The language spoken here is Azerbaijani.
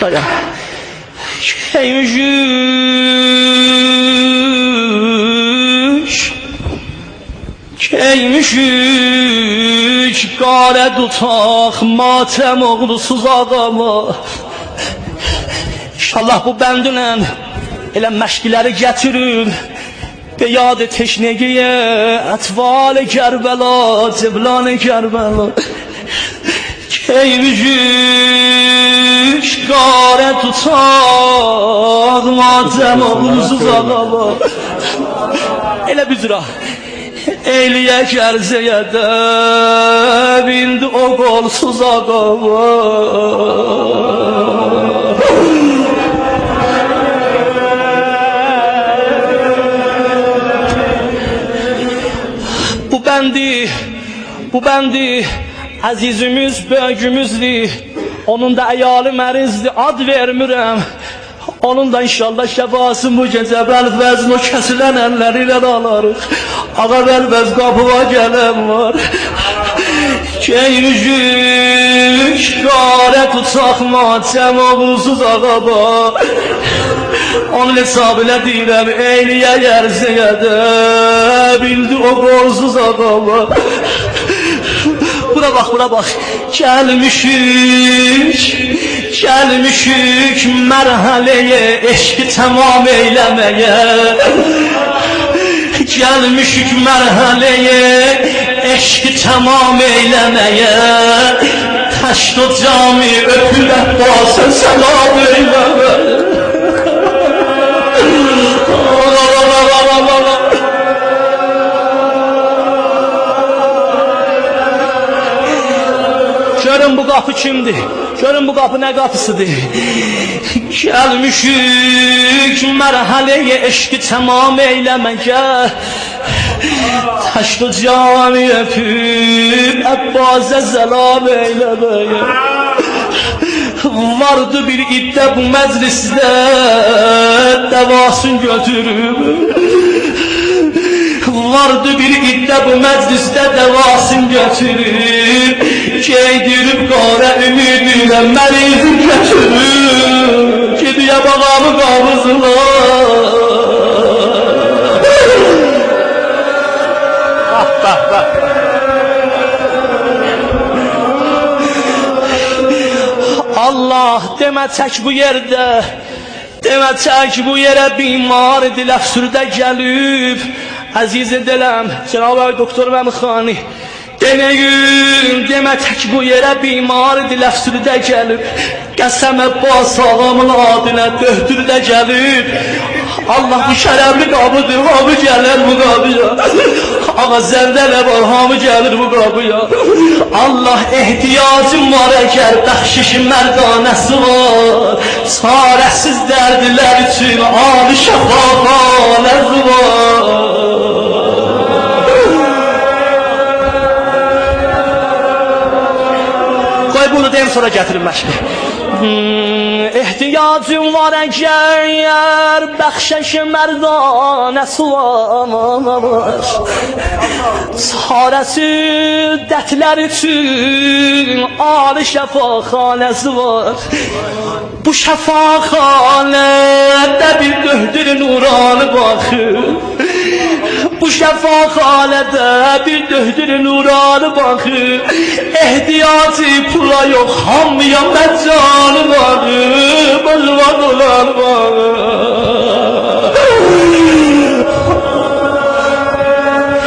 Dayan. Keymüşük qare tutaq matəm oğlusuz ağama. İnşallah bu bəndinən elə məşqiləri gətirir به یاد تشنگی اطفال کربلا جبلان کربلا کیویش گاره تو تاق ماتم و بروزوز آقا ایله بیزرا ایلیه کرزه یده بیند او گلسوز آقا Bu bəndi əzizimiz, böyüyümüzdür. Onun da əyalı mərizdir, ad vermirəm. Onun da inşallah şəfasın bu gecə bəlvəzin o kəsilən əlləri ilə alarıq. Ağa bəlvəz qapıva gələn var. Keymüşük qare tutaq matəm oğulsuz ağaba. Onun hesabıyla deyirəm eyliyə yerzədə bildi o qorsuz ağaba. Buna bax Gəlmişük mərhələyə eşqi tamam eyləməyə. Gəlmişük mərhələyə eşqi tamam eyləməyə. Təşd o cami öpülə basən səlam eyləməyə. Görün bu qapı kimdir? Görün bu qapı nə qapısıdır? Gəlmişük mərhələyə eşqi tamam eyləməyə. Təşd cami öpüb Əbbazə zəlam eyləməyə. Vardı bir iddə bu məclisdə dəvasını götürüb. Vardı bir iddə bu məclisdə dəvasını götürüb. Geydirib qara ümidinə mərizin götürüb. Gidiyə bağamı qabızlar. Allah demə tək bu yerdə, demə tək bu yerə bimar dil əfsürdə gəlib. Əziz diləm, Cənab-ı Doktor Məmxani, denəyim, demə tək bu yerə bimar dil əfsürdə gəlib. Qəsəm Əbbas ağamın adına döhdürdə gəlib. Allah bu şərəfli qabıdır, hamı gəlir bu qabıya. Ağa zərdələ var, hamı gəlir bu qabıya. Allah ehtiyacım var əgər, bəxşişin mərdanəsi var. Çarəsiz dərdilər üçün ali şəfaxanəsi var. Qoy bunu deyim, sonra gətirin məşqi. Ehtiyacım var əgər, bəxşəş mərdanəsi var. Çarəsi dərdlər üçün ali şəfaxanəsi var. Bu şəfaxanədə bir döhdür nuranı baxır. Bu şəfaxanədə bir döhdür nuranı baxır. Ehtiyacı pula yox, hamıya məccanı baxır. Başıma dolar baxır.